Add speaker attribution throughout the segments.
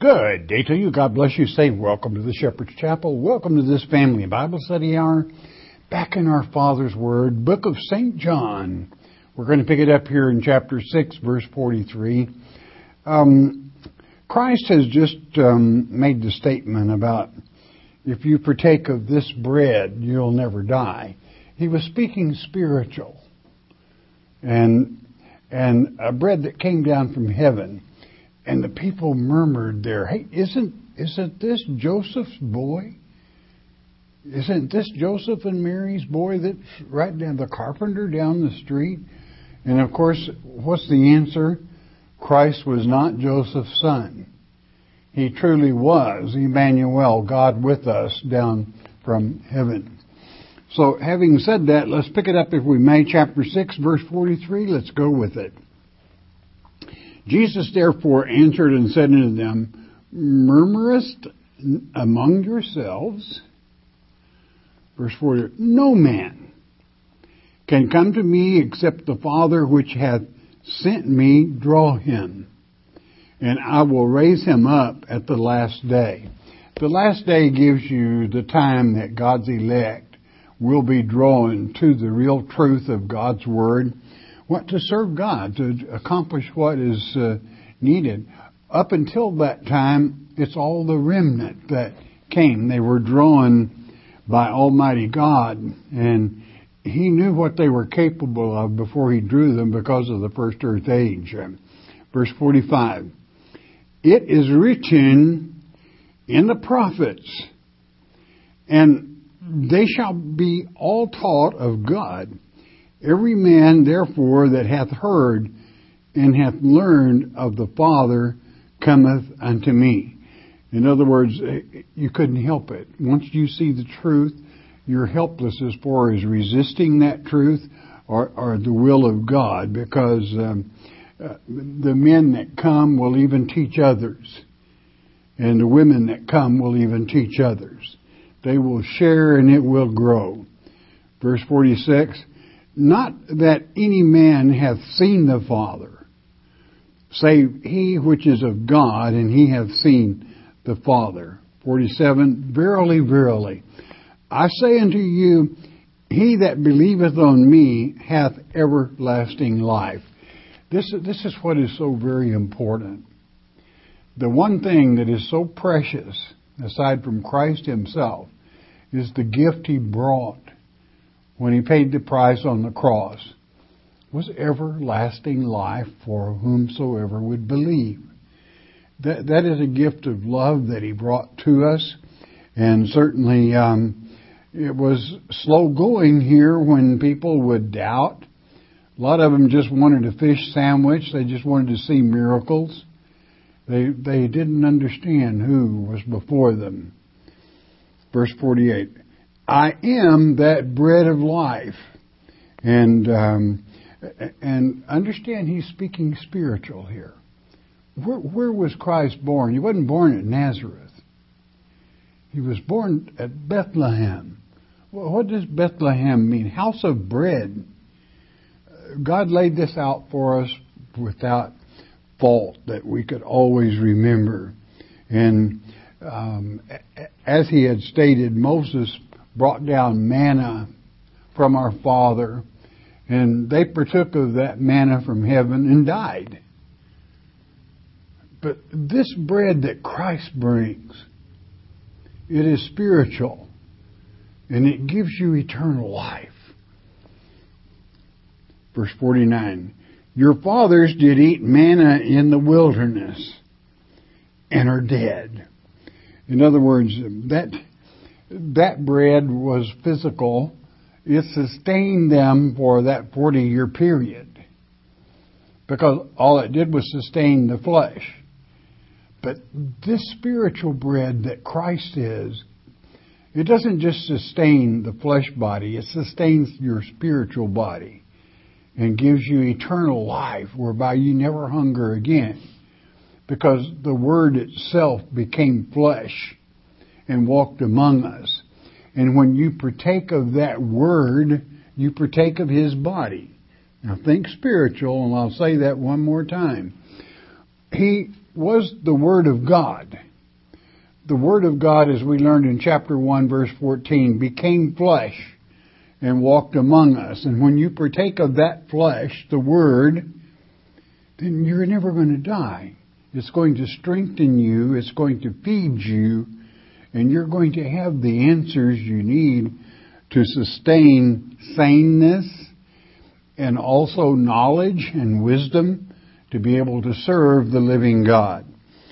Speaker 1: Good day to you. God bless you. Say welcome to the Shepherd's Chapel. Welcome to this family Bible study hour. Back in our Father's Word, book of St. John. We're going to pick it up here in chapter 6, verse 43. Christ has just made the statement about if you partake of this bread, you'll never die. He was speaking spiritual. And a bread that came down from heaven. And the people murmured there, hey, isn't this Joseph's boy? Isn't this Joseph and Mary's boy that's right down the carpenter down the street? And of course, what's the answer? Christ was not Joseph's son. He truly was Emmanuel, God with us down from heaven. So having said that, let's pick it up if we may, chapter 6, verse 43. Let's go with it. Jesus therefore answered and said unto them, Murmurest among yourselves? Verse 40, No man can come to me except the Father which hath sent me draw him, and I will raise him up at the last day. The last day gives you the time that God's elect will be drawn to the real truth of God's Word. What to serve God, to accomplish what is needed. Up until that time, it's all the remnant that came. They were drawn by Almighty God, and He knew what they were capable of before He drew them because of the first earth age. Verse 45, It is written in the prophets, and they shall be all taught of God. Every man, therefore, that hath heard and hath learned of the Father cometh unto me. In other words, you couldn't help it. Once you see the truth, you're helpless as far as resisting that truth or the will of God, because the men that come will even teach others. And the women that come will even teach others. They will share and it will grow. Verse 46, Not that any man hath seen the Father, save he which is of God, and he hath seen the Father. 47, Verily, verily, I say unto you, he that believeth on me hath everlasting life. This is what is so very important. The one thing that is so precious, aside from Christ Himself, is the gift He brought when He paid the price on the cross, was everlasting life for whomsoever would believe. That is a gift of love that He brought to us. And certainly it was slow going here when people would doubt. A lot of them just wanted a fish sandwich. They just wanted to see miracles. They didn't understand who was before them. Verse 48. I am that bread of life. And understand He's speaking spiritual here. Where was Christ born? He wasn't born at Nazareth. He was born at Bethlehem. Well, what does Bethlehem mean? House of bread. God laid this out for us without fault, that we could always remember. And as He had stated, Moses brought down manna from our Father, and they partook of that manna from heaven and died. But this bread that Christ brings, it is spiritual, and it gives you eternal life. Verse 49, Your fathers did eat manna in the wilderness and are dead. In other words, that bread was physical. It sustained them for that 40-year period, because all it did was sustain the flesh. But this spiritual bread that Christ is, it doesn't just sustain the flesh body, it sustains your spiritual body and gives you eternal life, whereby you never hunger again, because the Word itself became flesh and walked among us. And when you partake of that Word, you partake of His body. Now think spiritual, and I'll say that one more time. He was the Word of God. The Word of God, as we learned in chapter 1, verse 14, became flesh and walked among us. And when you partake of that flesh, the Word, then you're never going to die. It's going to strengthen you. It's going to feed you. And you're going to have the answers you need to sustain saneness and also knowledge and wisdom to be able to serve the living God.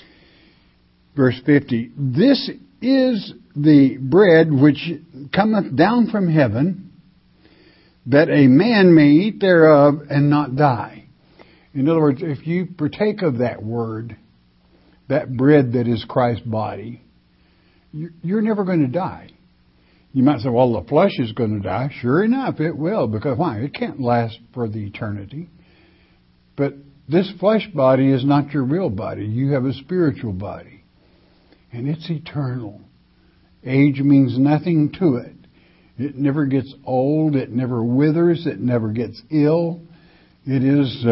Speaker 1: Verse 50, this is the bread which cometh down from heaven, that a man may eat thereof and not die. In other words, if you partake of that word, that bread that is Christ's body, you're never going to die. You might say, well, the flesh is going to die. Sure enough, it will, because why? It can't last for the eternity. But this flesh body is not your real body. You have a spiritual body. And it's eternal. Age means nothing to it. It never gets old. It never withers. It never gets ill. It is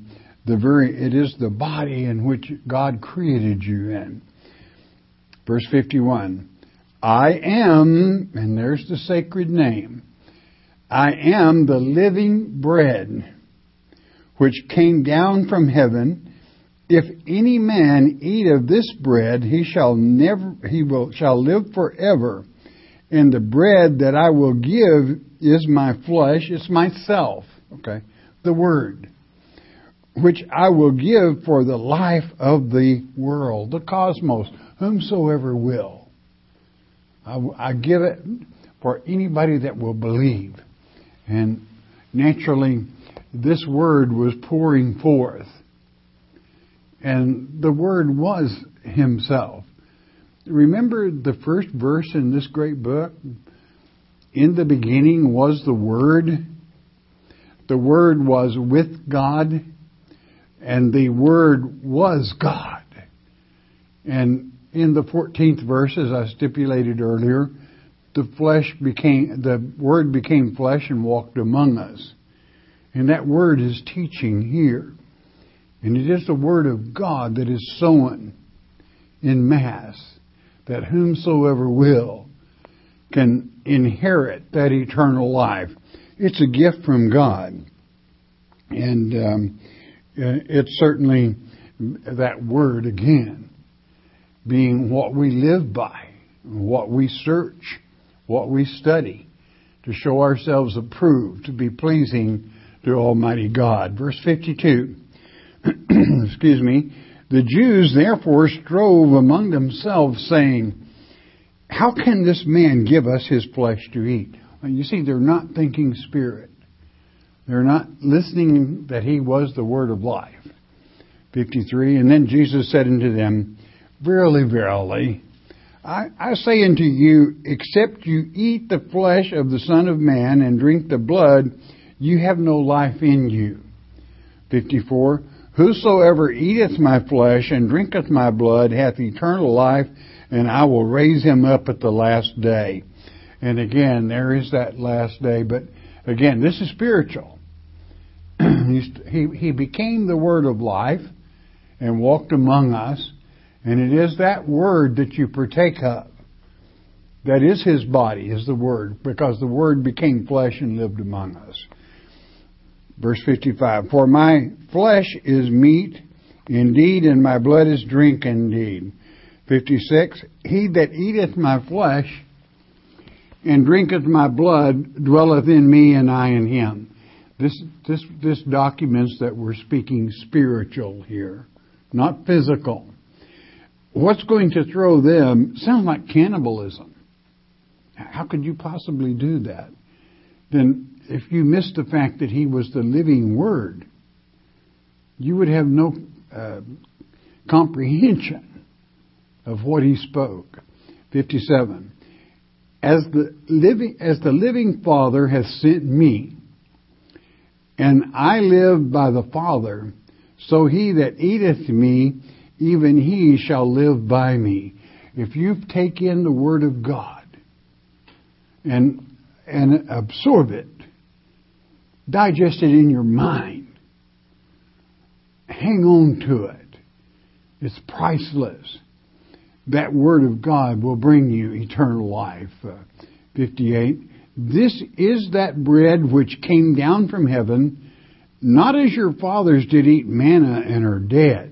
Speaker 1: the body in which God created you in. Verse 51. I am, and there's the sacred name, I am the living bread which came down from heaven. If any man eat of this bread, he shall live forever. And the bread that I will give is my flesh, it's myself, okay, the Word, which I will give for the life of the world, the cosmos, whomsoever will. I give it for anybody that will believe. And naturally, this Word was pouring forth. And the Word was Himself. Remember the first verse in this great book? In the beginning was the Word. The Word was with God. And the Word was God. And in the 14th verse, as I stipulated earlier, the Word became flesh and walked among us. And that Word is teaching here. And it is the Word of God that is sown in mass, that whomsoever will can inherit that eternal life. It's a gift from God. And it's certainly that Word again being what we live by, what we search, what we study, to show ourselves approved, to be pleasing to Almighty God. Verse 52, excuse me, the Jews therefore strove among themselves, saying, how can this man give us his flesh to eat? Well, you see, they're not thinking spirit. They're not listening that He was the Word of life. 53, and then Jesus said unto them, verily, verily, I say unto you, except you eat the flesh of the Son of Man and drink the blood, you have no life in you. 54, whosoever eateth my flesh and drinketh my blood hath eternal life, and I will raise him up at the last day. And again, there is that last day, but again, this is spiritual. He became the Word of life and walked among us. And it is that Word that you partake of. That is His body, is the Word, because the Word became flesh and lived among us. Verse 55, for my flesh is meat indeed, and my blood is drink indeed. 56, he that eateth my flesh and drinketh my blood dwelleth in me, and I in him. This documents that we're speaking spiritual here, not physical. What's going to throw them sounds like cannibalism. How could you possibly do that? Then if you miss the fact that He was the living Word, you would have no comprehension of what He spoke. 57. As the living Father hath sent me, and I live by the Father, so he that eateth me, even he shall live by me. If you take in the Word of God and absorb it, digest it in your mind, hang on to it, It's priceless. That Word of God will bring you eternal life. 58. This is that bread which came down from heaven, not as your fathers did eat manna and are dead.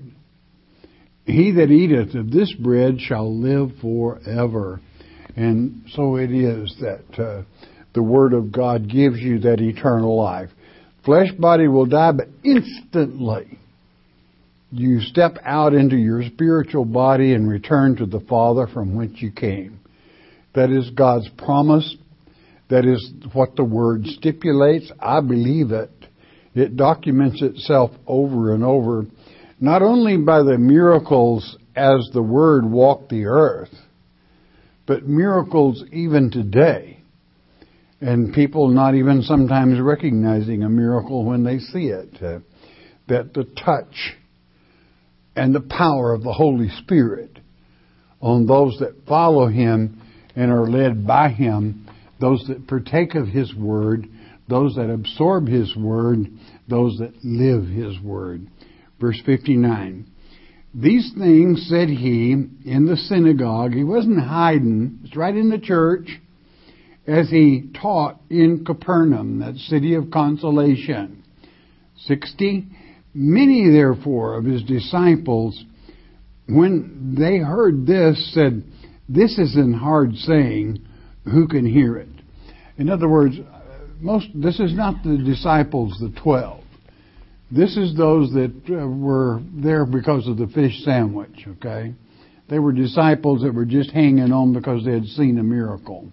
Speaker 1: He that eateth of this bread shall live forever. And so it is that the Word of God gives you that eternal life. Flesh body will die, but instantly you step out into your spiritual body and return to the Father from whence you came. That is God's promise. That is what the Word stipulates. I believe it. It documents itself over and over, not only by the miracles as the Word walked the earth, but miracles even today. And people not even sometimes recognizing a miracle when they see it. That the touch and the power of the Holy Spirit on those that follow Him and are led by Him, those that partake of His Word, those that absorb His Word, those that live His Word. Verse 59. These things said He in the synagogue. He wasn't hiding. It's right in the church as He taught in Capernaum, that city of consolation. 60. Many, therefore, of His disciples, when they heard this, said, "This is an hard saying. Who can hear it?" In other words, this is not the disciples, the 12. This is those that were there because of the fish sandwich, okay? They were disciples that were just hanging on because they had seen a miracle.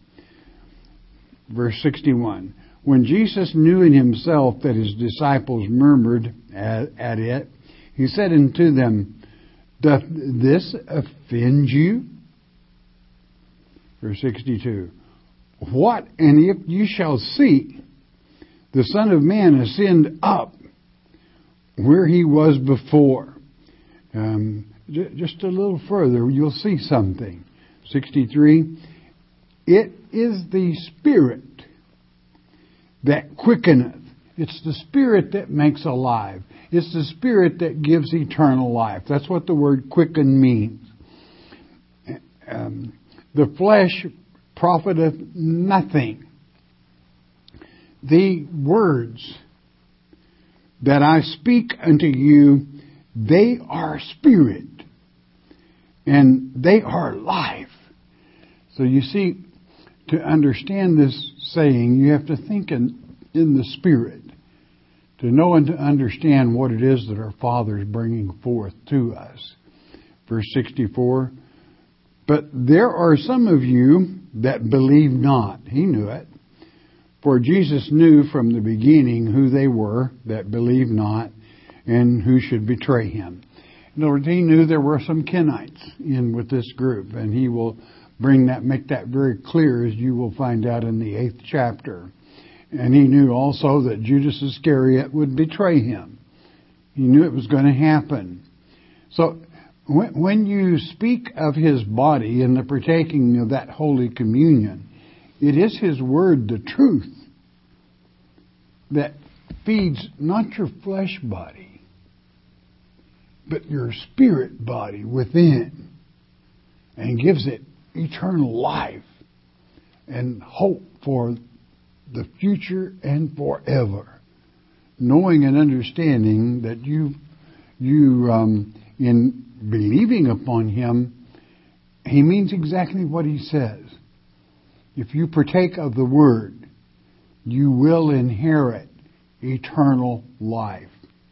Speaker 1: Verse 61. When Jesus knew in Himself that His disciples murmured at it, He said unto them, "Doth this offend you?" Verse 62. What, and if you shall see the Son of Man ascend up where He was before. Just a little further, you'll see something. 63. It is the Spirit that quickeneth. It's the Spirit that makes alive. It's the Spirit that gives eternal life. That's what the word quicken means. The flesh profiteth nothing. The words that I speak unto you, they are spirit, and they are life. So you see, to understand this saying, you have to think in the Spirit, to know and to understand what it is that our Father is bringing forth to us. Verse 64, but there are some of you that believe not. He knew it. For Jesus knew from the beginning who they were that believed not and who should betray Him. In other words, He knew there were some Kenites in with this group, and He will make that very clear, as you will find out in the 8th chapter. And He knew also that Judas Iscariot would betray Him. He knew it was going to happen. So when you speak of His body and the partaking of that Holy Communion, it is His Word, the truth, that feeds not your flesh body, but your spirit body within, and gives it eternal life and hope for the future and forever, knowing and understanding that you in believing upon Him, He means exactly what He says. If you partake of the Word, you will inherit eternal life.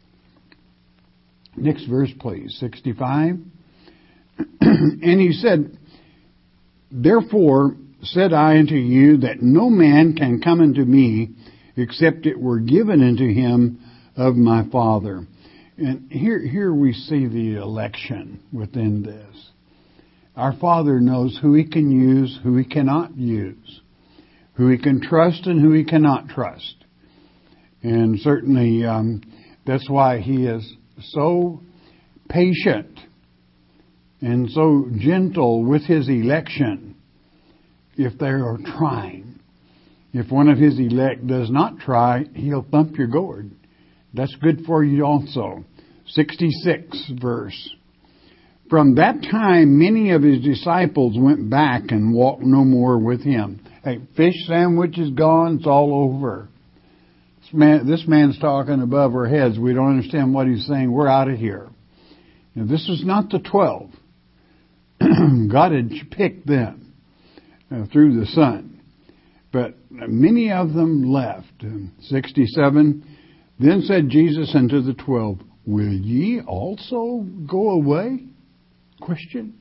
Speaker 1: Next verse, please. 65. And He said, therefore said I unto you that no man can come unto me except it were given unto him of my Father. And here we see the election within this. Our Father knows who He can use, who He cannot use, who He can trust and who He cannot trust. And certainly that's why He is so patient and so gentle with His election if they are trying. If one of His elect does not try, He'll thump your gourd. That's good for you also. 66 verse. From that time, many of his disciples went back and walked no more with him. Hey, fish sandwich is gone. It's all over. This man's talking above our heads. We don't understand what he's saying. We're out of here. Now, this is not the 12. God had picked them through the Son. But many of them left. 67, then said Jesus unto the 12, will ye also go away? Question.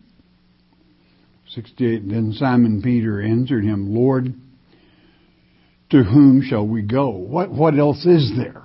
Speaker 1: 68, then Simon Peter answered him, Lord, to whom shall we go? What else is there?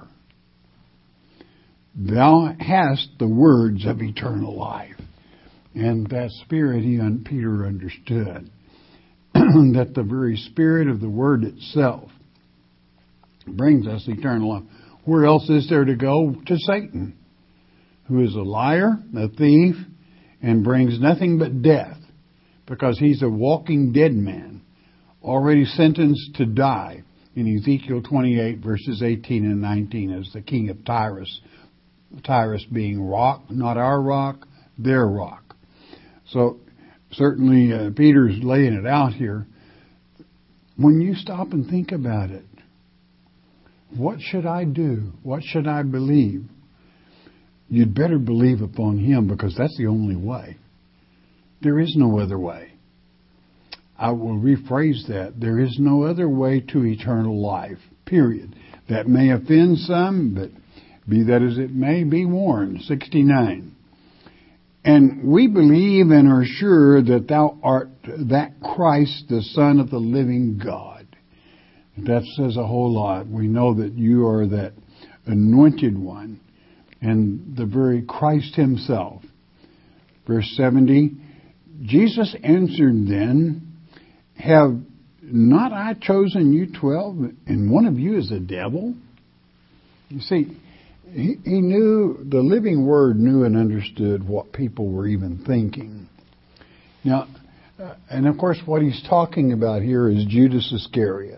Speaker 1: Thou hast the words of eternal life. And that spirit Peter understood. That the very spirit of the word itself brings us eternal life. Where else is there to go? To Satan, who is a liar, a thief, and brings nothing but death, because he's a walking dead man, already sentenced to die in Ezekiel 28, verses 18 and 19, as the king of Tyrus. Tyrus being rock, not our rock, their rock. So certainly Peter's laying it out here. When you stop and think about it, what should I do? What should I believe? You'd better believe upon him, because that's the only way. There is no other way. I will rephrase that. There is no other way to eternal life, period. That may offend some, but be that as it may, be warned. 69. And we believe and are sure that thou art that Christ, the Son of the living God. That says a whole lot. We know that you are that anointed one and the very Christ himself. Verse 70, Jesus answered then, have not I chosen you 12, and one of you is a devil? You see, he knew, the living word knew and understood what people were even thinking. Now, and of course what he's talking about here is Judas Iscariot.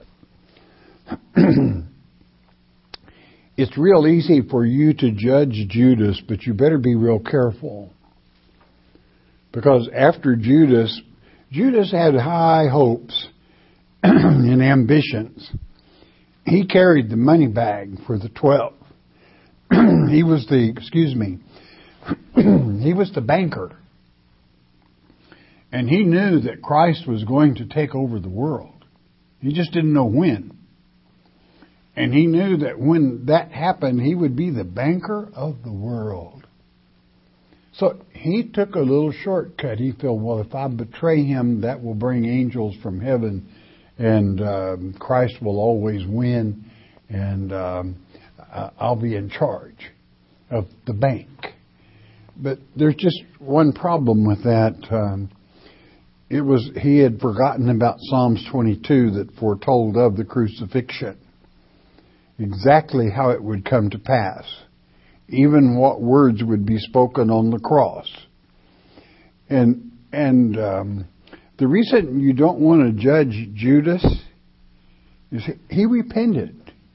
Speaker 1: It's real easy for you to judge Judas, but you better be real careful. Because after Judas had high hopes and ambitions. He carried the money bag for the 12. He was the banker. And he knew that Christ was going to take over the world. He just didn't know when. And he knew that when that happened, he would be the banker of the world. So he took a little shortcut. He felt, well, if I betray him, that will bring angels from heaven, and Christ will always win, and I'll be in charge of the bank. But there's just one problem with that. He had forgotten about Psalms 22 that foretold of the crucifixion. Exactly how it would come to pass. Even what words would be spoken on the cross. And the reason you don't want to judge Judas is he repented.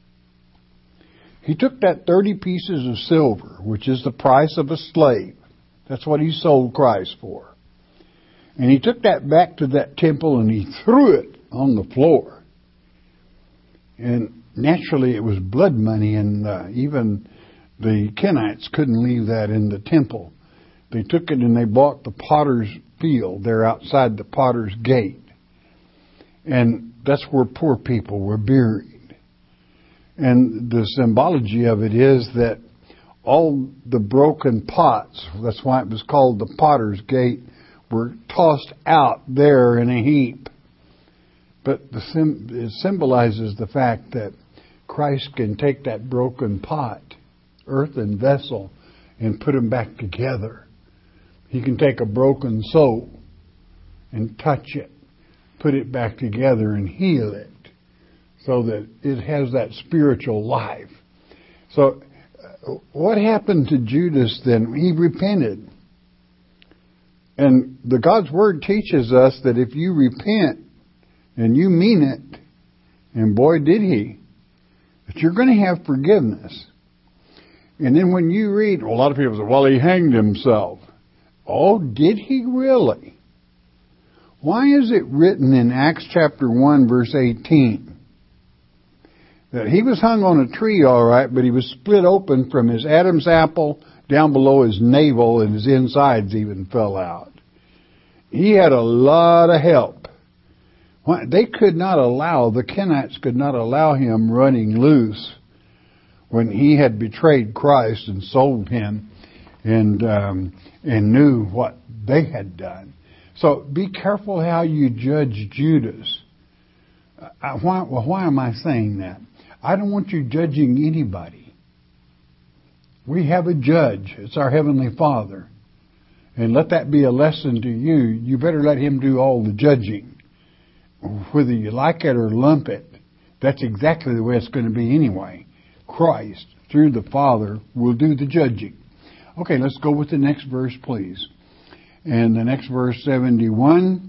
Speaker 1: He took that 30 pieces of silver, which is the price of a slave. That's what he sold Christ for. And he took that back to that temple and he threw it on the floor. And naturally it was blood money, and even the Kenites couldn't leave that in the temple. They took it and they bought the potter's field there outside the potter's gate. And that's where poor people were buried. And the symbology of it is that all the broken pots, that's why it was called the potter's gate, were tossed out there in a heap. But it symbolizes the fact that Christ can take that broken pot, earthen vessel, and put them back together. He can take a broken soul and touch it, put it back together and heal it so that it has that spiritual life. So what happened to Judas then? He repented. And the God's Word teaches us that if you repent and you mean it, and boy did he, that you're going to have forgiveness. And then when you read, well, a lot of people say, well, he hanged himself. Oh, did he really? Why is it written in Acts chapter 1, verse 18, that he was hung on a tree all right, but he was split open from his Adam's apple down below his navel, and his insides even fell out. He had a lot of help. They could not allow, the Kenites could not allow him running loose when he had betrayed Christ and sold him and knew what they had done. So be careful how you judge Judas. Why am I saying that? I don't want you judging anybody. We have a judge. It's our Heavenly Father. And let that be a lesson to you. You better let Him do all the judging. Whether you like it or lump it, that's exactly the way it's going to be anyway. Christ, through the Father, will do the judging. Okay, let's go with the next verse, please. And the next verse, 71.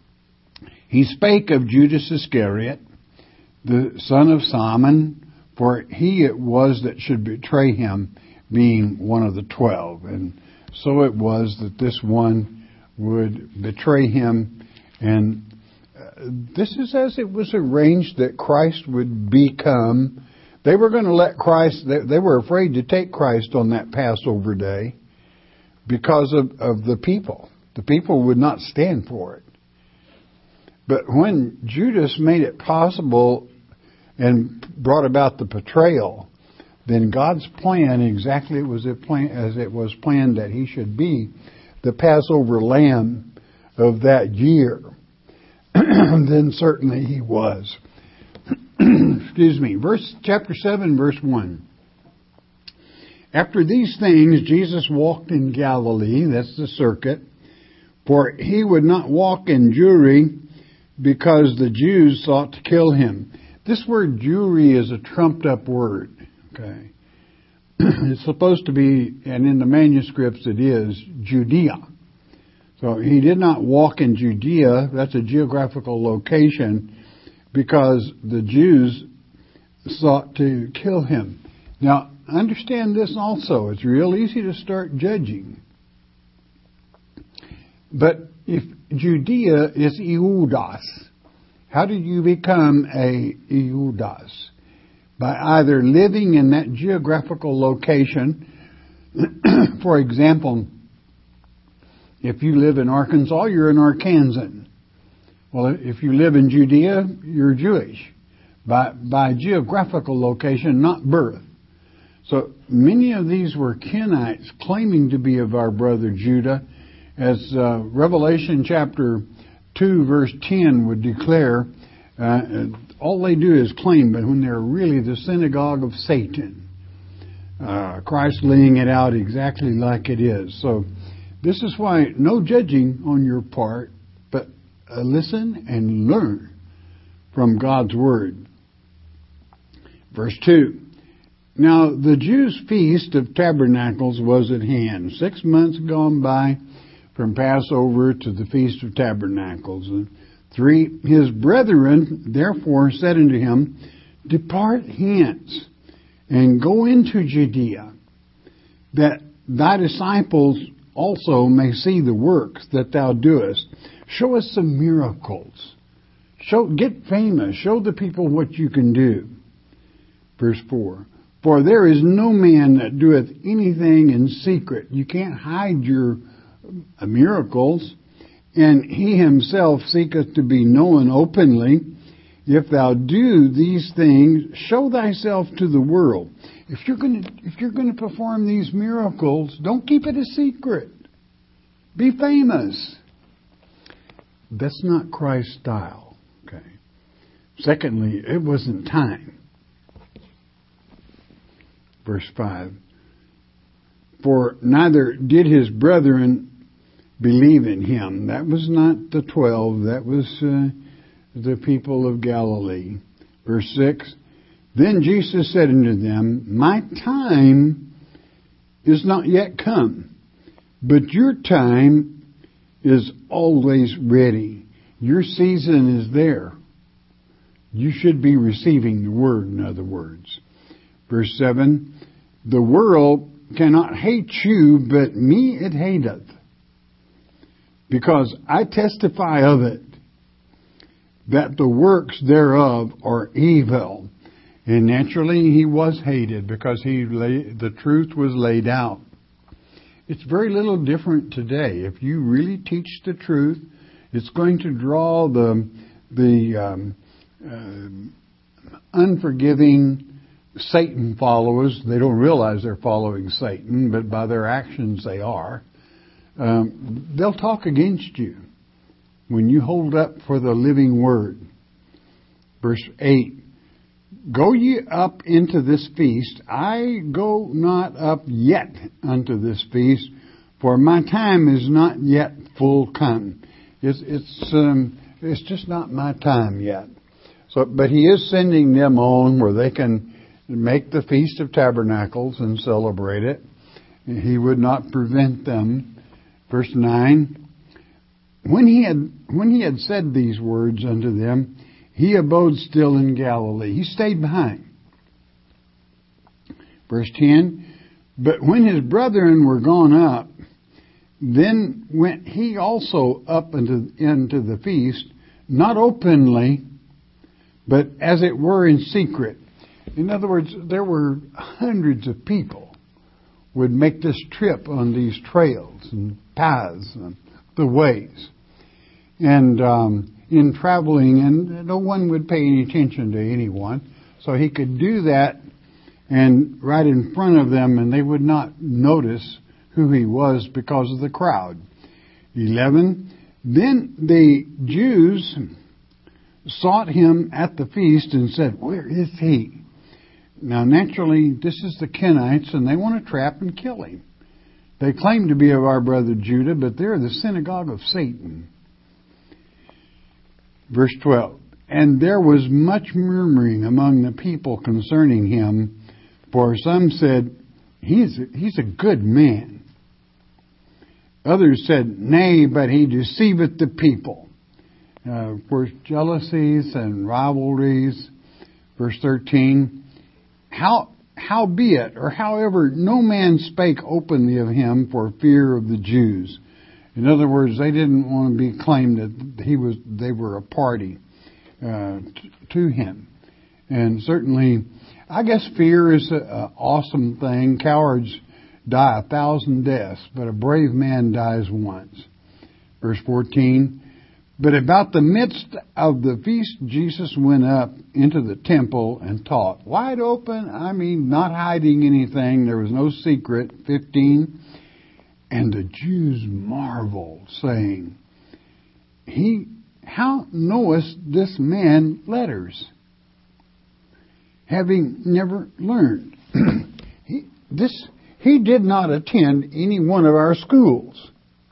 Speaker 1: He spake of Judas Iscariot, the son of Simon, for he it was that should betray him, being one of the 12. And so it was that this one would betray him. And this is as it was arranged that Christ would become. They were going to let Christ, they were afraid to take Christ on that Passover day because of the people. The people would not stand for it. But when Judas made it possible and brought about the betrayal, then God's plan exactly as it was planned that he should be the Passover lamb of that year. Then certainly he was. Excuse me. Chapter 7, verse 1. After these things, Jesus walked in Galilee, that's the circuit, for he would not walk in Jewry, because the Jews sought to kill him. This word Jewry is a trumped up word. Okay. It's supposed to be, and in the manuscripts it is, Judea. So he did not walk in Judea, that's a geographical location, because the Jews sought to kill him. Now, understand this also. It's real easy to start judging. But if Judea is Iudas, how did you become a Iudas? By either living in that geographical location. For example, if you live in Arkansas, you're an Arkansan. Well, if you live in Judea, you're Jewish. By geographical location, not birth. So many of these were Kenites claiming to be of our brother Judah, as Revelation chapter 2 verse 10 would declare. All they do is claim, but when they're really the synagogue of Satan. Christ laying it out exactly like it is. So this is why no judging on your part, but listen and learn from God's Word. Verse 2. Now the Jews' feast of tabernacles was at hand. 6 months gone by from Passover to the Feast of Tabernacles. 3, his brethren therefore said unto him, Depart hence, and go into Judea, that thy disciples also may see the works that thou doest. Show us some miracles. Get famous. Show the people what you can do. Verse 4, For there is no man that doeth anything in secret. You can't hide your miracles. And he himself seeketh to be known openly. If thou do these things, show thyself to the world. If you're going to perform these miracles, don't keep it a secret. Be famous. That's not Christ's style. Okay. Secondly, it wasn't time. Verse 5. For neither did his brethren believe in him. That was not the 12. That was the people of Galilee. Verse 6. Then Jesus said unto them, My time is not yet come, but your time is always ready. Your season is there. You should be receiving the word, in other words. Verse 7. The world cannot hate you, but me it hateth. because I testify of it, that the works thereof are evil. And naturally he was hated because the truth was laid out. It's very little different today. If you really teach the truth, it's going to draw the unforgiving Satan followers. They don't realize they're following Satan, but by their actions they are. They'll talk against you when you hold up for the living word. Verse 8, go ye up into this feast. I go not up yet unto this feast, for my time is not yet full come. It's just not my time yet. So, but he is sending them on where they can make the Feast of Tabernacles and celebrate it. He would not prevent them. Verse 9, when he had said these words unto them, he abode still in Galilee. He stayed behind. Verse 10, but when his brethren were gone up, then went he also up into the feast, not openly, but as it were in secret. In other words, there were hundreds of people would make this trip on these trails and paths and the ways. And in traveling, and no one would pay any attention to anyone, so he could do that and right in front of them, and they would not notice who he was because of the crowd. 11, then the Jews sought him at the feast and said, where is he? Now, naturally, this is the Kenites, and they want to trap and kill him. They claim to be of our brother Judah, but they're the synagogue of Satan. Verse 12, and there was much murmuring among the people concerning him, for some said, he's a good man. Others said, nay, but he deceiveth the people. Of course, jealousies and rivalries. Verse 13, howbeit, or however, no man spake openly of him for fear of the Jews. In other words, they didn't want to be claimed that they were a party to him. And certainly, I guess fear is an awesome thing. Cowards die 1,000 deaths, but a brave man dies once. Verse 14, but about the midst of the feast, Jesus went up into the temple and taught. Wide open, I mean, not hiding anything. There was no secret. 15, and the Jews marveled, saying, how knowest this man letters, having never learned? He did not attend any one of our schools.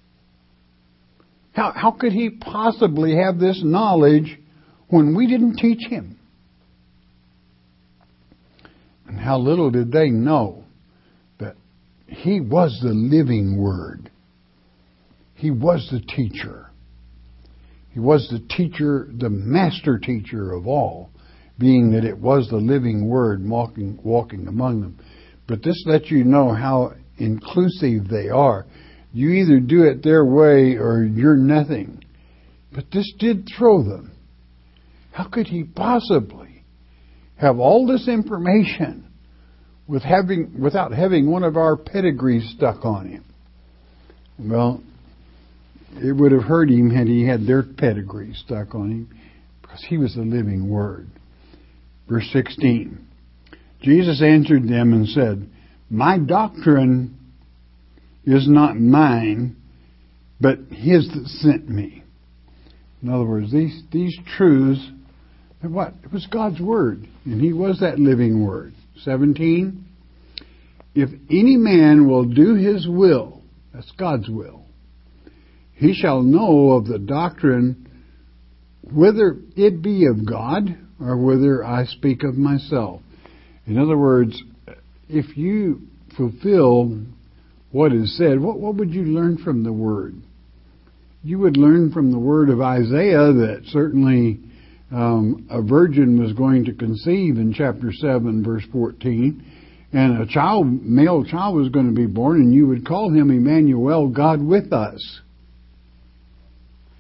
Speaker 1: How could he possibly have this knowledge when we didn't teach him? And how little did they know that he was the living Word. He was the teacher. He was the teacher, the master teacher of all, being that it was the living Word walking among them. But this lets you know how inclusive they are. You either do it their way or you're nothing. But this did throw them. How could he possibly have all this information without having one of our pedigrees stuck on him? Well, it would have hurt him had he had their pedigree stuck on him, because he was the living Word. Verse 16. Jesus answered them and said, my doctrine is not mine, but his that sent me. In other words, these truths, what? It was God's Word, and he was that living Word. 17, if any man will do his will, that's God's will, he shall know of the doctrine, whether it be of God or whether I speak of myself. In other words, if you fulfill what is said, what would you learn from the Word? You would learn from the word of Isaiah that certainly a virgin was going to conceive in chapter 7, verse 14, and a male child was going to be born, and you would call him Emmanuel, God with us.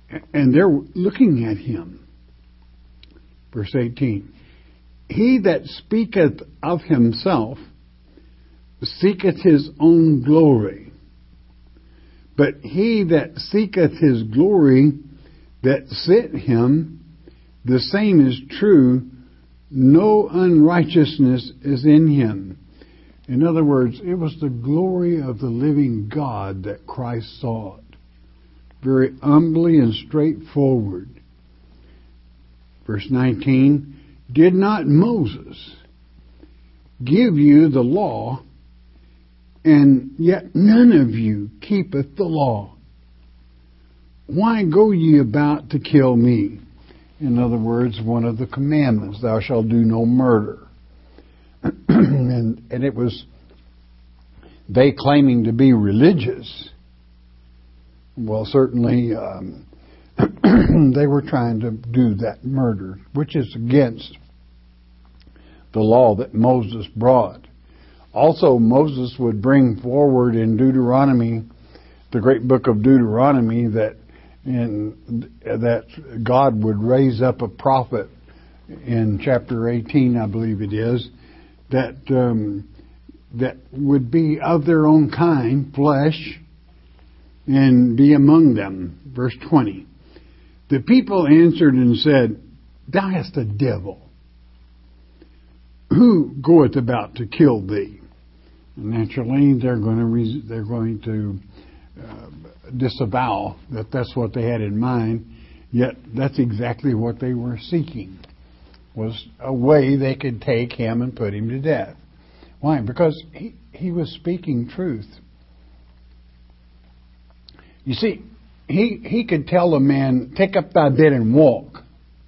Speaker 1: And they're looking at him. Verse 18. He that speaketh of himself seeketh his own glory. But he that seeketh his glory that sent him, the same is true, no unrighteousness is in him. In other words, it was the glory of the living God that Christ sought. Very humbly and straightforward. Verse 19, did not Moses give you the law, and yet none of you keepeth the law? Why go ye about to kill me? In other words, one of the commandments, thou shalt do no murder. and it was they claiming to be religious. Well, certainly they were trying to do that murder, which is against the law that Moses brought. Also, Moses would bring forward in Deuteronomy, the great book of Deuteronomy, that God would raise up a prophet in chapter 18, I believe it is, that would be of their own kind, flesh, and be among them. Verse 20. The people answered and said, Thou hast a devil. Who goeth about to kill thee? And naturally, they're going to disavow that that's what they had in mind. Yet that's exactly what they were seeking, was a way they could take him and put him to death. Why? Because he was speaking truth. You see, he could tell a man, take up thy bed and walk.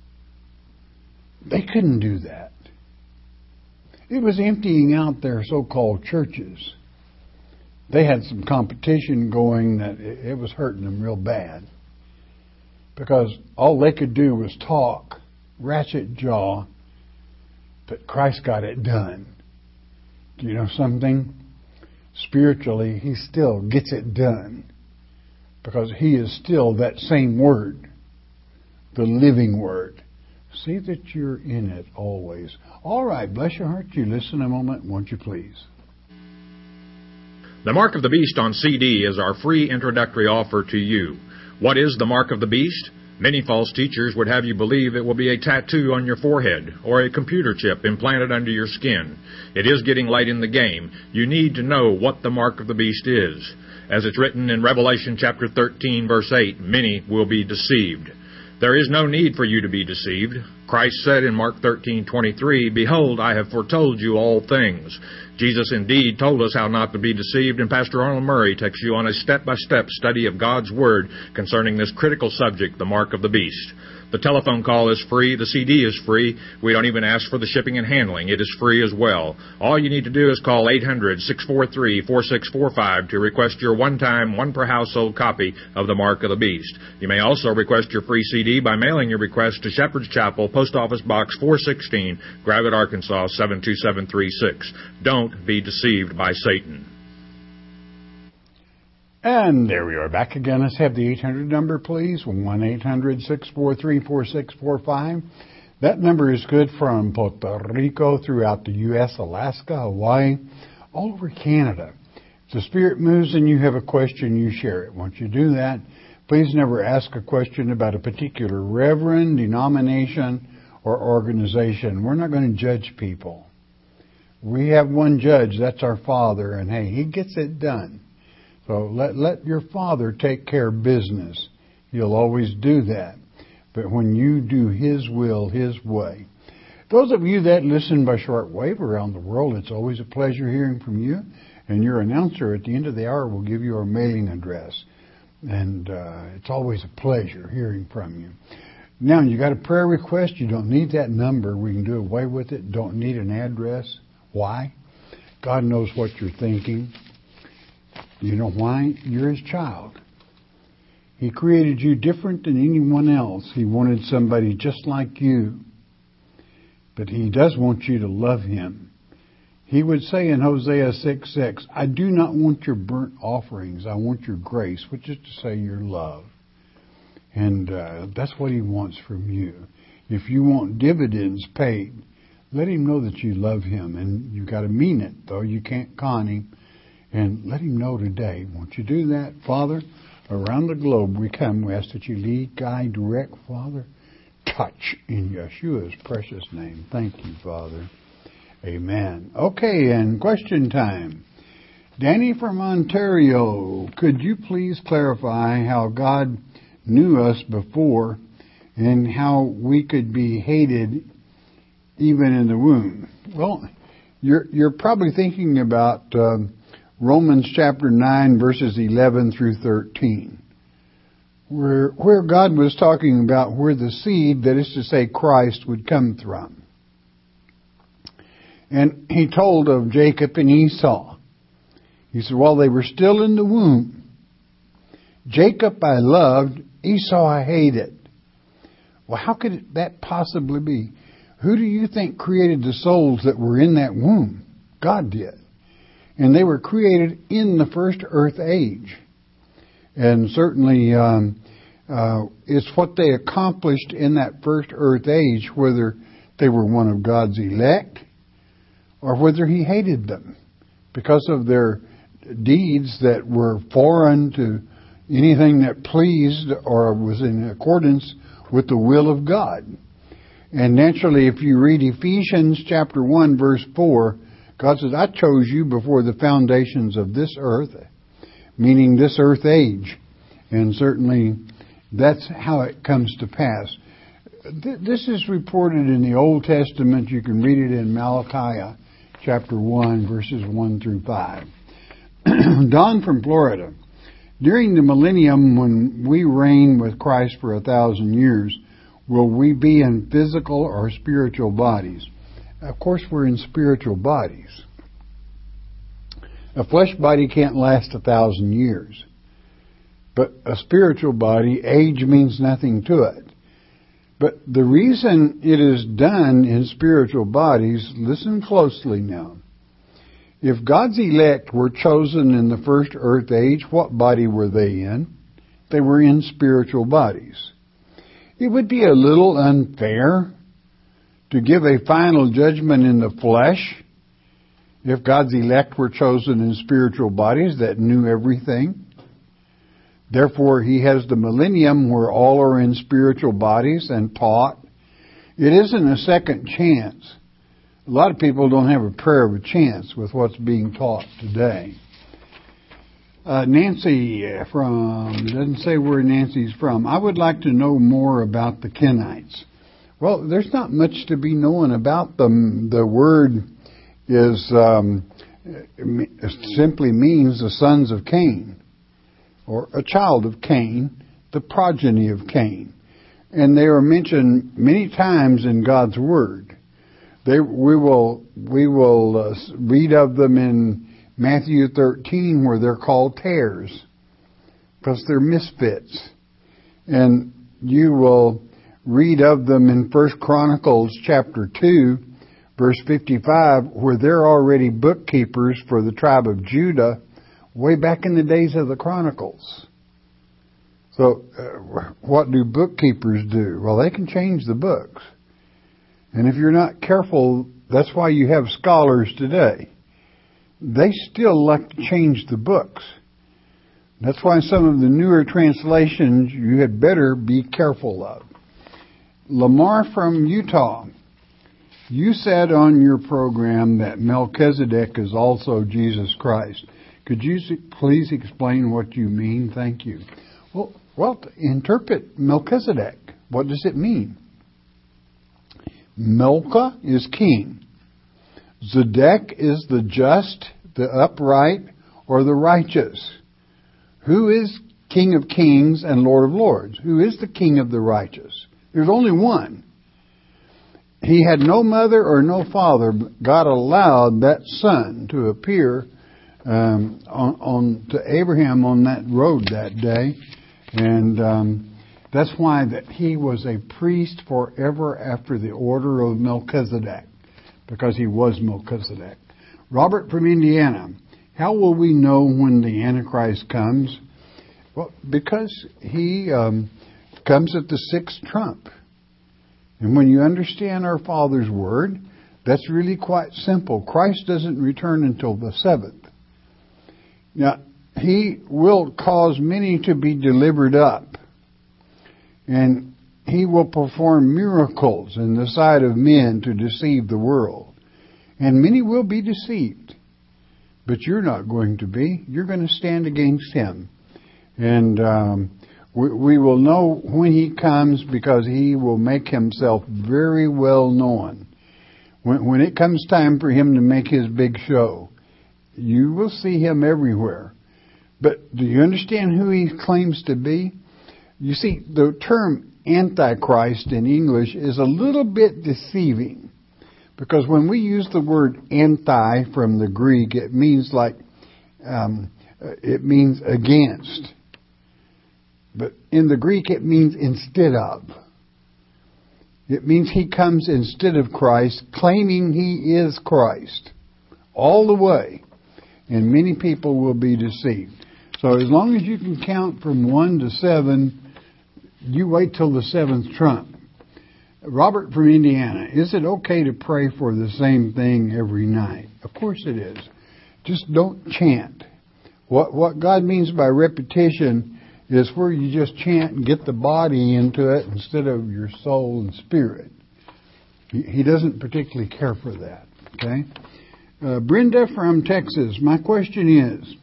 Speaker 1: They couldn't do that. It was emptying out their so-called churches. They had some competition going that it was hurting them real bad. Because all they could do was talk, ratchet jaw, but Christ got it done. Do you know something? Spiritually, he still gets it done. Because he is still that same word, the living word. See that you're in it always. All right, bless your heart. You listen a moment, won't you please?
Speaker 2: The Mark of the Beast on CD is our free introductory offer to you. What is the Mark of the Beast? Many false teachers would have you believe it will be a tattoo on your forehead or a computer chip implanted under your skin. It is getting late in the game. You need to know what the Mark of the Beast is. As it's written in Revelation chapter 13, verse 8, many will be deceived. There is no need for you to be deceived. Christ said in Mark 13:23, Behold, I have foretold you all things. Jesus indeed told us how not to be deceived, and Pastor Arnold Murray takes you on a step-by-step study of God's Word concerning this critical subject, the Mark of the Beast. The telephone call is free. The CD is free. We don't even ask for the shipping and handling. It is free as well. All you need to do is call 800-643-4645 to request your one-time, one-per-household copy of the Mark of the Beast. You may also request your free CD by mailing your request to Shepherd's Chapel, Post Office Box 416, Gravette, Arkansas 72736. Don't be deceived by Satan.
Speaker 1: And there we are back again. Let's have the 800 number, please. 1-800-643-4645. That number is good from Puerto Rico throughout the U.S., Alaska, Hawaii, all over Canada. If the Spirit moves and you have a question, you share it. Once you do that, please never ask a question about a particular reverend, denomination, or organization. We're not going to judge people. We have one judge, that's our Father, and hey, He gets it done. So let your Father take care of business. He'll always do that. But when you do His will, His way. Those of you that listen by shortwave around the world, it's always a pleasure hearing from you. And your announcer at the end of the hour will give you our mailing address. And it's always a pleasure hearing from you. Now, you got a prayer request. You don't need that number. We can do away with it. Don't need an address. Why? God knows what you're thinking. You know why? You're His child. He created you different than anyone else. He wanted somebody just like you. But He does want you to love Him. He would say in Hosea 6:6, I do not want your burnt offerings. I want your grace, which is to say your love. And that's what He wants from you. If you want dividends paid, let Him know that you love Him. And you got to mean it, though. You can't con Him. And let Him know today. Won't you do that, Father? Around the globe we come. We ask that you lead, guide, direct, Father. Touch in Yeshua's precious name. Thank you, Father. Amen. Okay, and question time. Danny from Ontario, could you please clarify how God knew us before and how we could be hated even in the womb? Well, you're probably thinking about Romans chapter 9, verses 11 through 13. Where God was talking about where the seed, that is to say Christ, would come from. And He told of Jacob and Esau. He said, while they were still in the womb, Jacob I loved, Esau I hated. Well, how could that possibly be? Who do you think created the souls that were in that womb? God did. And they were created in the first earth age. And certainly it's what they accomplished in that first earth age, whether they were one of God's elect or whether He hated them because of their deeds that were foreign to anything that pleased or was in accordance with the will of God. And naturally, if you read Ephesians chapter 1, verse 4, God says, I chose you before the foundations of this earth, meaning this earth age. And certainly that's how it comes to pass. This is reported in the Old Testament. You can read it in Malachi chapter 1, verses 1 through 5. Don from Florida. During the millennium, when we reign with Christ for 1,000 years, will we be in physical or spiritual bodies? Of course, we're in spiritual bodies. A flesh body can't last 1,000 years. But a spiritual body, age means nothing to it. But the reason it is done in spiritual bodies, listen closely now. If God's elect were chosen in the first earth age, what body were they in? They were in spiritual bodies. It would be a little unfair to give a final judgment in the flesh if God's elect were chosen in spiritual bodies that knew everything. Therefore, He has the millennium where all are in spiritual bodies and taught. It isn't a second chance. A lot of people don't have a prayer of a chance with what's being taught today. Nancy doesn't say where Nancy's from. I would like to know more about the Kenites. Well, there's not much to be known about them. The word simply means the sons of Cain, or a child of Cain, the progeny of Cain. And they are mentioned many times in God's Word. We will read of them in Matthew 13, where they're called tares, because they're misfits. And you will read of them in 1 Chronicles chapter 2, verse 55, where they're already bookkeepers for the tribe of Judah way back in the days of the Chronicles. So what do bookkeepers do? Well, they can change the books. And if you're not careful, that's why you have scholars today. They still like to change the books. That's why some of the newer translations you had better be careful of. Lamar from Utah. You said on your program that Melchizedek is also Jesus Christ. Could you please explain what you mean? Thank you. Well, interpret Melchizedek. What does it mean? Melcha is king. Zedek is the just, the upright, or the righteous. Who is King of Kings and Lord of Lords? Who is the King of the righteous? There's only one. He had no mother or no father, but God allowed that son to appear to Abraham on that road that day. And that's why that he was a priest forever after the order of Melchizedek, because he was Melchizedek. Robert from Indiana. How will we know when the Antichrist comes? Well, because he comes at the sixth trump. And when you understand our Father's Word, that's really quite simple. Christ doesn't return until the seventh. Now, He will cause many to be delivered up. And He will perform miracles in the sight of men to deceive the world. And many will be deceived. But you're not going to be. You're going to stand against Him. And we will know when He comes because He will make Himself very well known. When it comes time for Him to make His big show, you will see Him everywhere. But do you understand who He claims to be? You see, the term Antichrist in English is a little bit deceiving. Because when we use the word anti from the Greek, it means it means against. But in the Greek, it means instead of. It means He comes instead of Christ, claiming He is Christ. All the way. And many people will be deceived. So as long as you can count from 1 to 7, you wait till the seventh trump. Robert from Indiana, is it okay to pray for the same thing every night? Of course it is. Just don't chant. What God means by repetition is where you just chant and get the body into it instead of your soul and spirit. He doesn't particularly care for that. Okay? Brenda from Texas, my question is,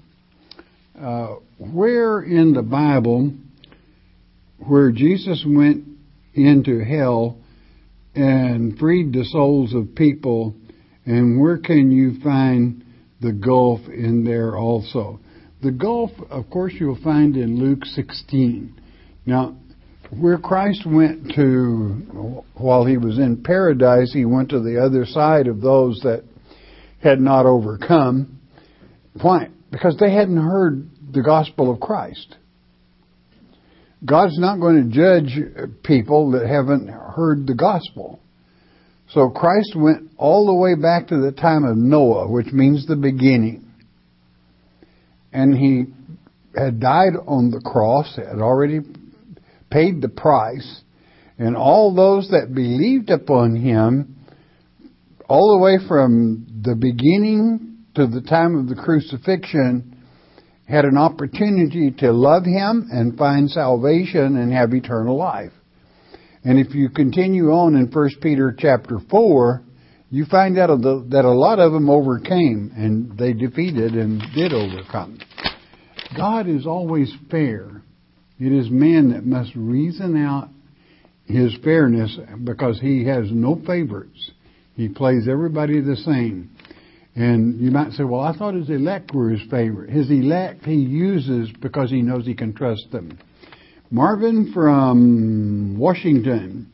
Speaker 1: where in the Bible where Jesus went into hell and freed the souls of people, and where can you find the gulf in there also? The gulf, of course, you'll find in Luke 16. Now, where Christ went to, while He was in paradise, He went to the other side of those that had not overcome. Why? Because they hadn't heard the gospel of Christ. God's not going to judge people that haven't heard the gospel. So Christ went all the way back to the time of Noah, which means the beginning. And He had died on the cross, had already paid the price, and all those that believed upon Him, all the way from the beginning to the time of the crucifixion, had an opportunity to love Him and find salvation and have eternal life. And if you continue on in 1 Peter chapter 4, you find out that a lot of them overcame, and they defeated and did overcome. God is always fair. It is man that must reason out His fairness, because He has no favorites. He plays everybody the same. And you might say, well, I thought His elect were His favorite. His elect He uses because He knows He can trust them. Marvin from Washington.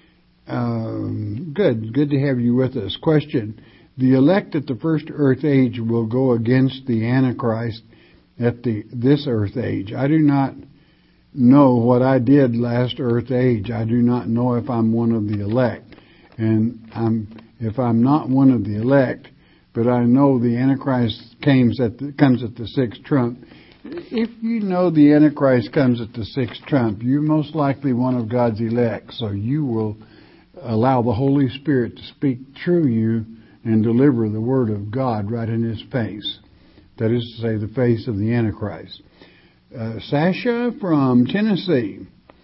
Speaker 1: Good to have you with us. Question. The elect at the first earth age will go against the Antichrist at this earth age. I do not know what I did last earth age. I do not know if I'm one of the elect. And if I'm not one of the elect, but I know the Antichrist comes at the sixth trump. If you know the Antichrist comes at the sixth trump, you're most likely one of God's elect. So you will allow the Holy Spirit to speak through you and deliver the Word of God right in His face. That is to say, the face of the Antichrist. Sasha from Tennessee.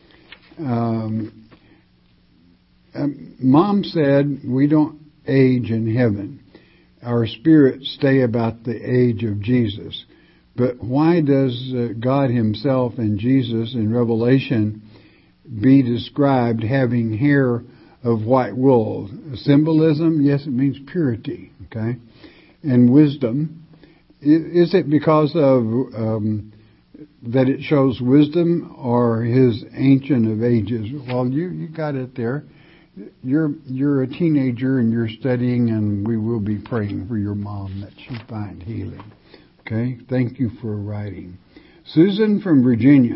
Speaker 1: Mom said we don't age in heaven. Our spirits stay about the age of Jesus. But why does God Himself and Jesus in Revelation be described having hair of white wool? Symbolism? Yes, it means purity. Okay? And wisdom. Is it because of that it shows wisdom, or His Ancient of Ages? Well, you got it there. You're a teenager and you're studying, and we will be praying for your mom that she find healing. Okay? Thank you for writing. Susan from Virginia.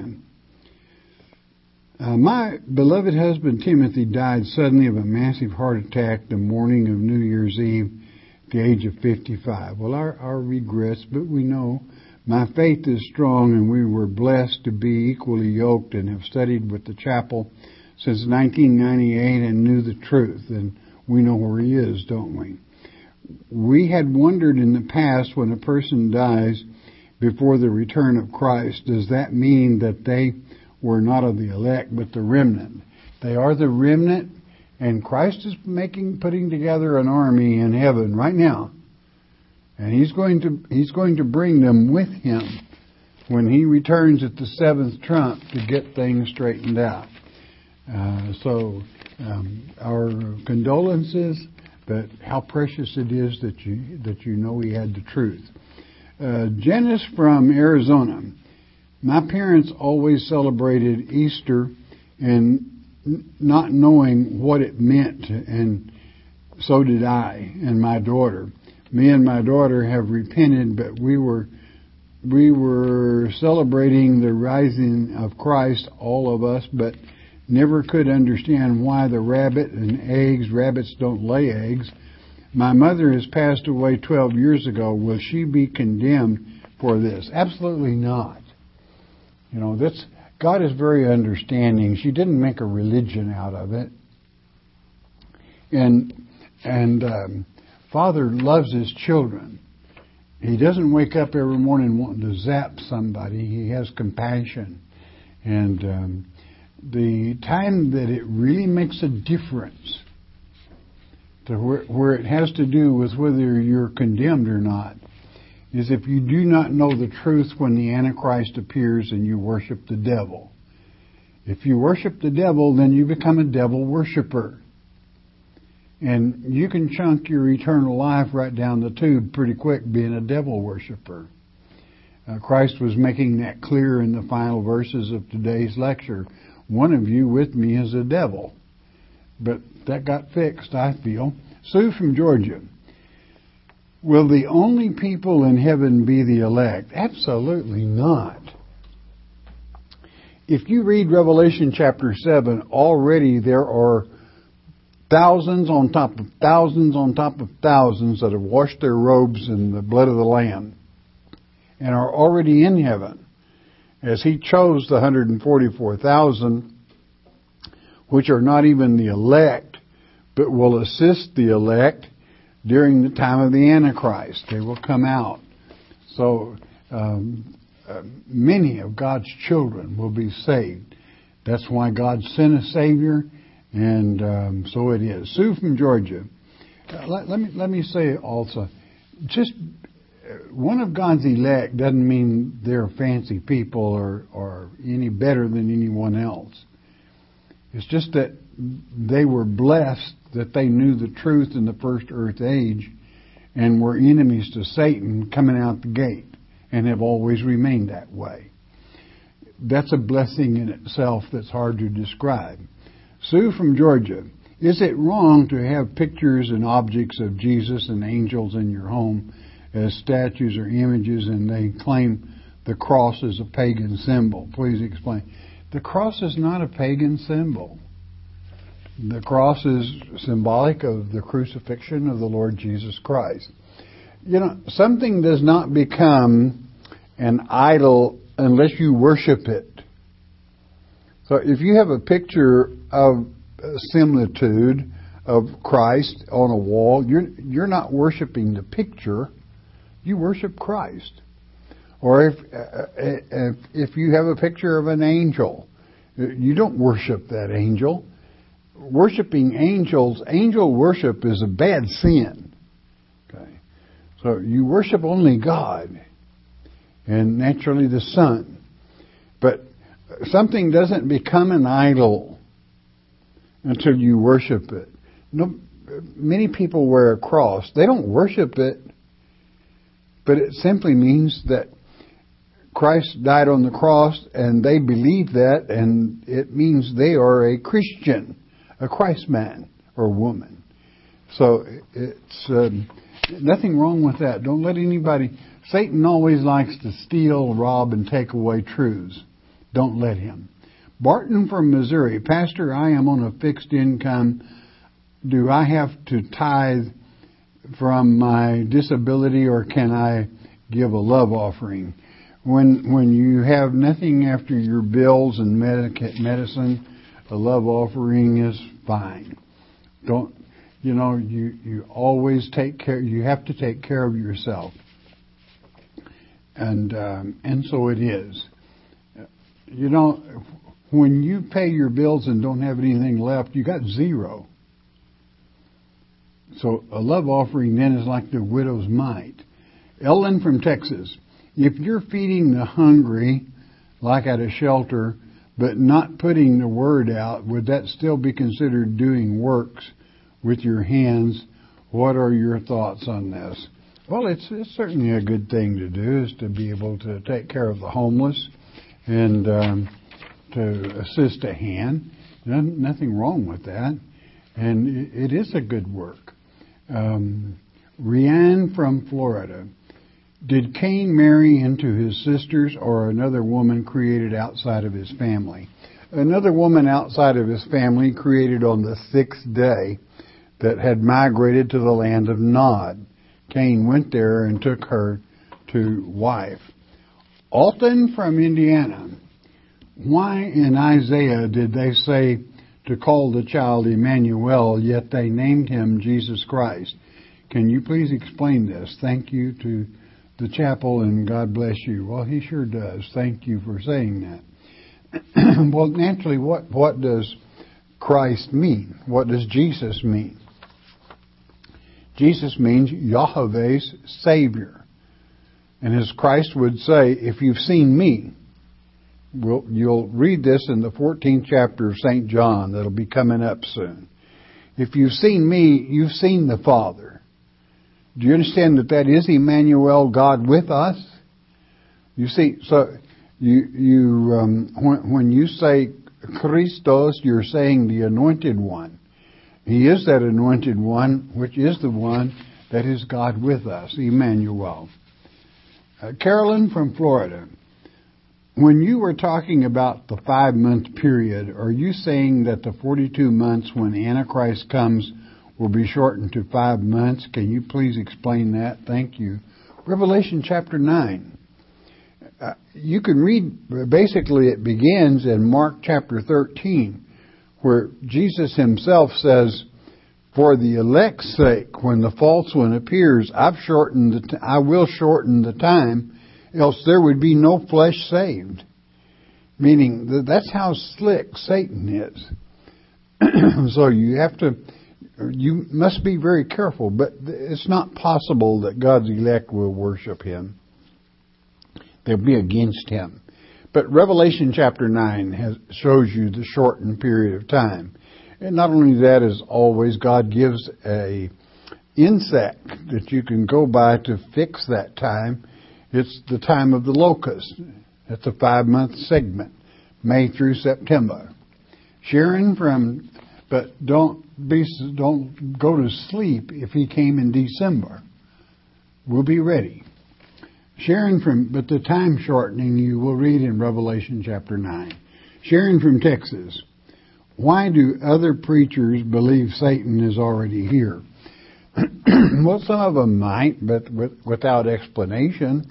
Speaker 1: My beloved husband Timothy died suddenly of a massive heart attack the morning of New Year's Eve at the age of 55. Well, our regrets, but we know. My faith is strong, and we were blessed to be equally yoked and have studied with the chapel since 1998 and knew the truth. And we know where he is, don't we? We had wondered in the past, when a person dies before the return of Christ, does that mean that they were not of the elect, but the remnant? They are the remnant, and Christ is putting together an army in heaven right now. And he's going to bring them with him when he returns at the seventh trump to get things straightened out. Our condolences, but how precious it is that you know we had the truth. Jen is from Arizona. My parents always celebrated Easter and not knowing what it meant, and so did I and my daughter. Me and my daughter have repented, but we were celebrating the rising of Christ, all of us, but never could understand why the rabbits don't lay eggs. My mother has passed away 12 years ago. Will she be condemned for this? Absolutely not. God is very understanding. She didn't make a religion out of it. And Father loves his children. He doesn't wake up every morning wanting to zap somebody. He has compassion. And the time that it really makes a difference to where it has to do with whether you're condemned or not is if you do not know the truth when the Antichrist appears and you worship the devil. If you worship the devil, then you become a devil worshiper. And you can chunk your eternal life right down the tube pretty quick being a devil worshiper. Christ was making that clear in the final verses of today's lecture. One of you with me is a devil. But that got fixed, I feel. Sue from Georgia. Will the only people in heaven be the elect? Absolutely not. If you read Revelation chapter 7, already there are thousands on top of thousands on top of thousands that have washed their robes in the blood of the Lamb and are already in heaven, as he chose the 144,000, which are not even the elect, but will assist the elect during the time of the Antichrist. They will come out. So many of God's children will be saved. That's why God sent a Savior. And so it is. Sue from Georgia. Let me say also, just one of God's elect doesn't mean they're fancy people or any better than anyone else. It's just that they were blessed that they knew the truth in the first earth age and were enemies to Satan coming out the gate and have always remained that way. That's a blessing in itself that's hard to describe. Sue from Georgia. Is it wrong to have pictures and objects of Jesus and angels in your home as statues or images, and they claim the cross is a pagan symbol? Please explain. The cross is not a pagan symbol. The cross is symbolic of the crucifixion of the Lord Jesus Christ. Something does not become an idol unless you worship it. So if you have a picture of similitude of Christ on a wall, you're not worshiping the picture, you worship Christ. Or if you have a picture of an angel, you don't worship that angel. Worshiping angel worship is a bad sin. Okay, so you worship only God and naturally the Son. But something doesn't become an idol until you worship it. Many people wear a cross. They don't worship it, but it simply means that Christ died on the cross and they believe that, and it means they are a Christian, a Christ man or woman. So it's nothing wrong with that. Don't let anybody... Satan always likes to steal, rob, and take away truths. Don't let him. Barton from Missouri. Pastor, I am on a fixed income. Do I have to tithe from my disability, or can I give a love offering? when you have nothing after your bills and medicine, a love offering is fine. Don't, you always take care. You have to take care of yourself, and so it is. When you pay your bills and don't have anything left, you got zero. So a love offering then is like the widow's mite. Ellen from Texas. If you're feeding the hungry, like at a shelter, but not putting the word out, would that still be considered doing works with your hands? What are your thoughts on this? Well, it's certainly a good thing to do, is to be able to take care of the homeless and to assist a hand. Nothing wrong with that. And it is a good work. Rianne from Florida. Did Cain marry into his sisters, or another woman created outside of his family? Another woman outside of his family created on the 6th day that had migrated to the land of Nod. Cain went there and took her to wife. Alton from Indiana. Why in Isaiah did they say to call the child Emmanuel, yet they named him Jesus Christ? Can you please explain this? Thank you to the chapel, and God bless you. Well, he sure does. Thank you for saying that. Well, naturally, what does Christ mean? What does Jesus mean? Jesus means Yahweh's Savior. And as Christ would say, if you've seen me, you'll read this in the 14th chapter of St. John that'll be coming up soon. If you've seen me, you've seen the Father. Do you understand that is Emmanuel, God with us? You see, so when you say Christos, you're saying the Anointed One. He is that Anointed One, which is the one that is God with us, Emmanuel. Carolyn from Florida. When you were talking about the 5-month period, are you saying that the 42 months when Antichrist comes will be shortened to 5 months? Can you please explain that? Thank you. Revelation chapter 9. You can read, basically it begins in Mark chapter 13, where Jesus himself says, for the elect's sake, when the false one appears, I will shorten the time, else there would be no flesh saved. Meaning that's how slick Satan is. So you must be very careful, but it's not possible that God's elect will worship him. They'll be against him. But Revelation chapter 9 shows you the shortened period of time. And not only that, as always, God gives a insect that you can go by to fix that time. It's the time of the locust. It's a 5-month segment, May through September. Sharon but don't go to sleep if he came in December. We'll be ready. Sharon but the time shortening you will read in Revelation chapter 9. Sharon from Texas. Why do other preachers believe Satan is already here? Well, some of them might, but without explanation.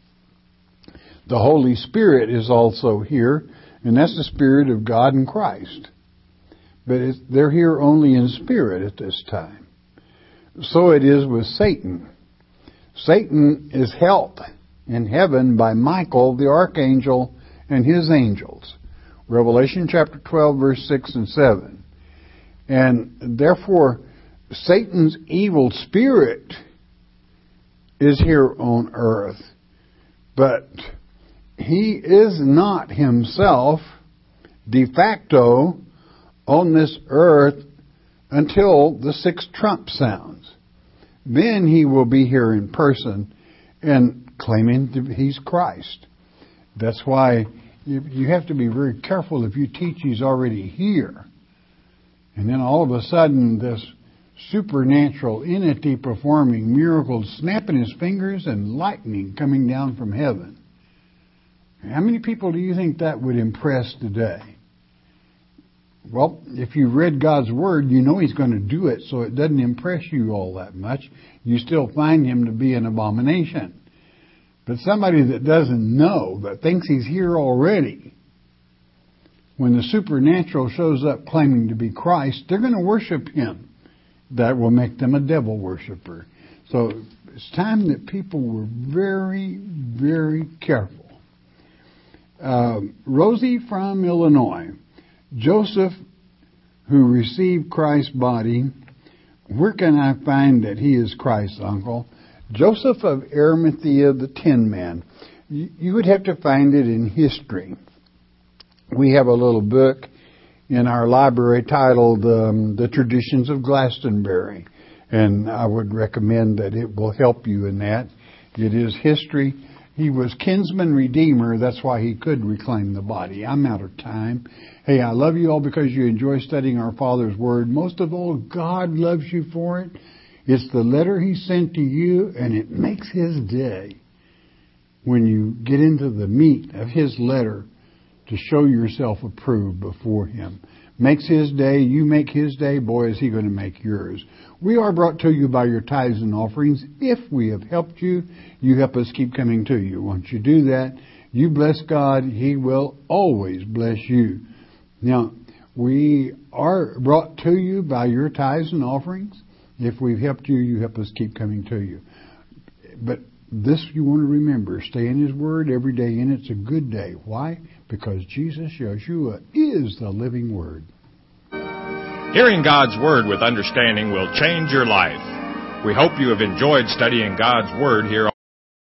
Speaker 1: The Holy Spirit is also here, and that's the Spirit of God in Christ. But they're here only in spirit at this time. So it is with Satan. Satan is held in heaven by Michael, the archangel, and his angels. Revelation chapter 12, verse 6 and 7. And therefore, Satan's evil spirit is here on earth. But he is not himself de facto on this earth until the 6th trump sounds. Then he will be here in person and claiming he's Christ. That's why you have to be very careful if you teach he's already here. And then all of a sudden this supernatural entity performing miracles, snapping his fingers and lightning coming down from heaven. How many people do you think that would impress today? Well, if you read God's Word, you know He's going to do it, so it doesn't impress you all that much. You still find Him to be an abomination. But somebody that doesn't know, that thinks he's here already, when the supernatural shows up claiming to be Christ, they're going to worship him. That will make them a devil worshiper. So it's time that people were very, very careful. Rosie from Illinois. Joseph, who received Christ's body, where can I find that he is Christ's uncle? Joseph of Arimathea, the Tin Man. You would have to find it in history. We have a little book in our library titled The Traditions of Glastonbury, and I would recommend that it will help you in that. It is history. He was kinsman redeemer. That's why he could reclaim the body. I'm out of time. Hey, I love you all because you enjoy studying our Father's Word. Most of all, God loves you for it. It's the letter he sent to you, and it makes his day when you get into the meat of his letter to show yourself approved before him. Makes his day, you make his day, boy, is he going to make yours. We are brought to you by your tithes and offerings. If we have helped you, you help us keep coming to you. Once you do that, you bless God, he will always bless you. Now, we are brought to you by your tithes and offerings. If we've helped you, you help us keep coming to you. But this you want to remember. Stay in his word every day, and it's a good day. Why? Because Jesus, Yeshua, is the living word.
Speaker 2: Hearing God's Word with understanding will change your life. We hope you have enjoyed studying God's Word here